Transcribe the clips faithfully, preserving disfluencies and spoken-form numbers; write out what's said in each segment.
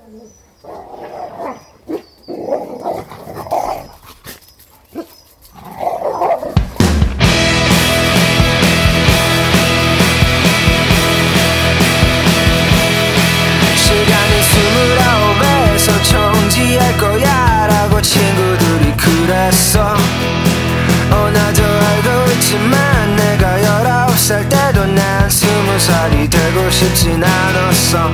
시간은 스물아홉에서 정지할 거야 라고 친구들이 그랬어. 어 나도 알고 있지만 내가 열아홉 살 때도 난 스무 살이 되고 싶진 않았어.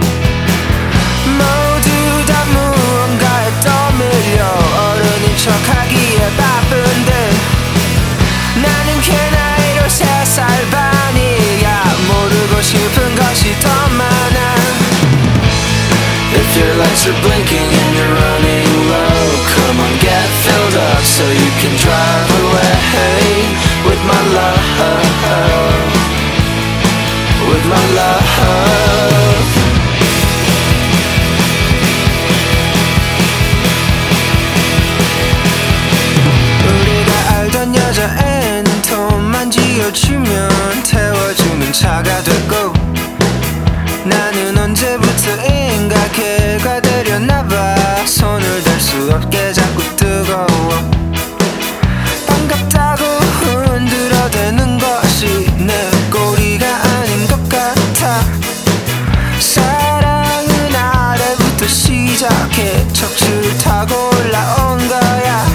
모두 다 무언가에 떠밀려 어른인 척하기에 바쁜데 나는 그 나이로 세 살 반이야. 모르고 싶은 것이 더 많아. If your lights are blinking and you're running low, come on get filled up so you can drive away with my love, with my love. 우리가 알던 여자애는 돈만 쥐어주면 태워주는 차가 됐고 나는 언제부터인가 개가 되려나봐. 손을 댈 수 없게 자꾸 뜨거워. 반갑다고 흔들어대는 것이 내 꼬리가 아닌 것 같아. 사랑은 아래부터 시작해 척추를 타고 올라온 거야.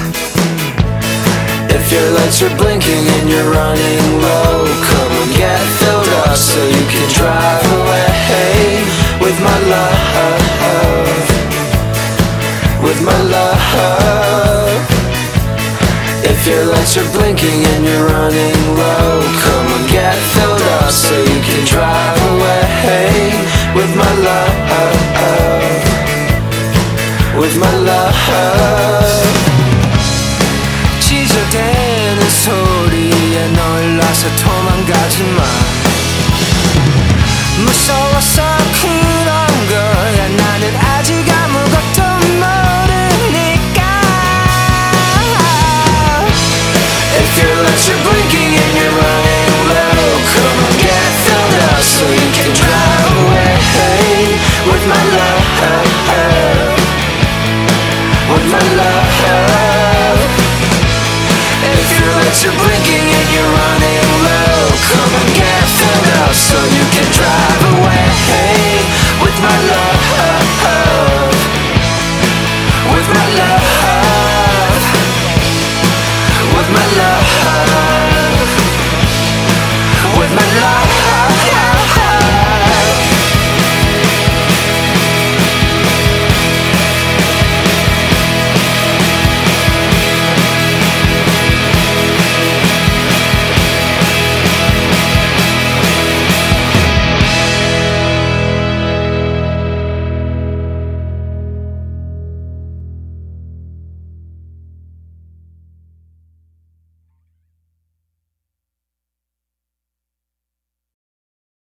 If your lights are blinking and you're running low, come and get filled up so you can drive away with my love, with my love. If your lights are blinking and you're running low, come and get filled up so you can drive away with my love, with my love. 지저대는 소리에 놀라서 도망가지 마. 무서워서